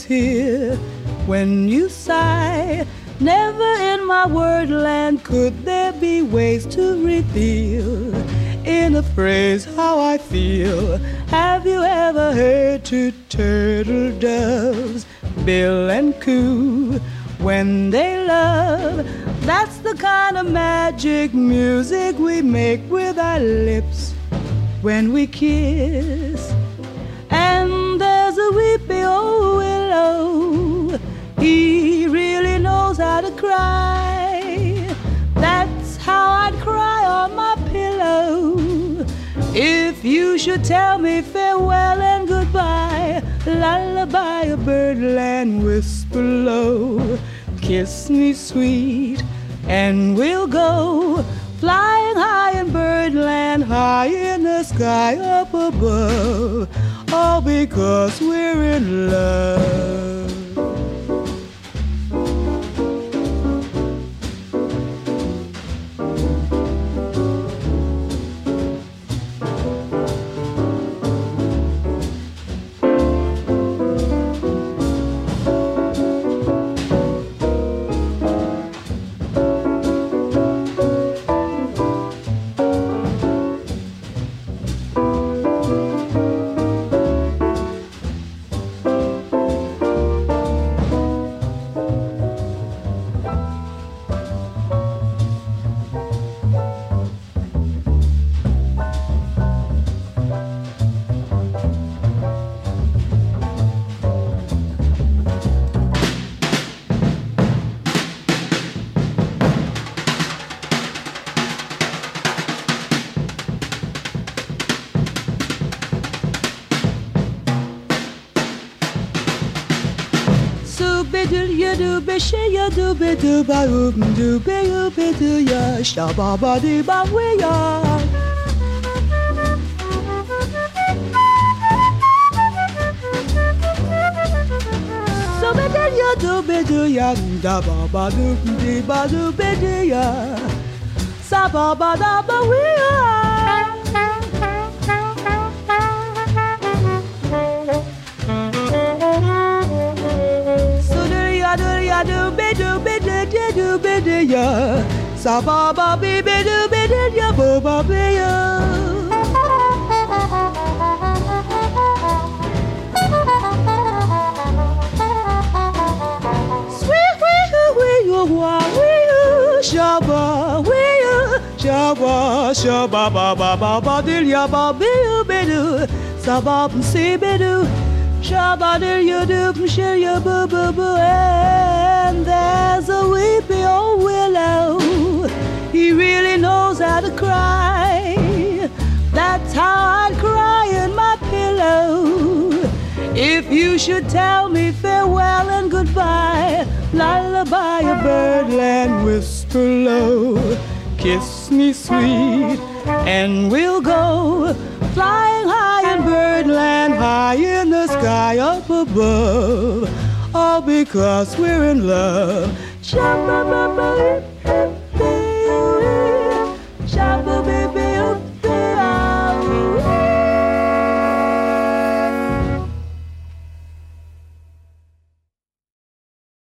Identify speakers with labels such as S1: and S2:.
S1: tear when you sigh. Never in my wordland could there be ways to reveal in a phrase how I feel. Have you ever heard two turtle doves bill and coo when they love? That's the kind of magic music we make with our lips when we kiss. And there's a weepy old willow, he really knows how to cry. That's how I'd cry on my pillow if you should tell me farewell and goodbye. Lullaby a birdland whisper low, kiss me sweet and we'll go flying high in birdland, high in the sky up above, all because we're in love. Ya do be do ba do be you be do ya sha ba ba do ba we ya. So be do ya da ba ba do be do ya sa ba ba da ba we ya. Do ya sa ba ba be be do ya ba ba be ya. Sweet we you wa we you sha ba we you sha ba ba do ya ba be do sa ba si be do sha ba do you do share ya boo boo boo. And there's a weepy old willow, he really knows how to cry. That's how I'd cry in my pillow if you should tell me farewell and goodbye. Lullaby a birdland whisper low, kiss me sweet and we'll go flying high in birdland, high in the sky up above, all because we're in love.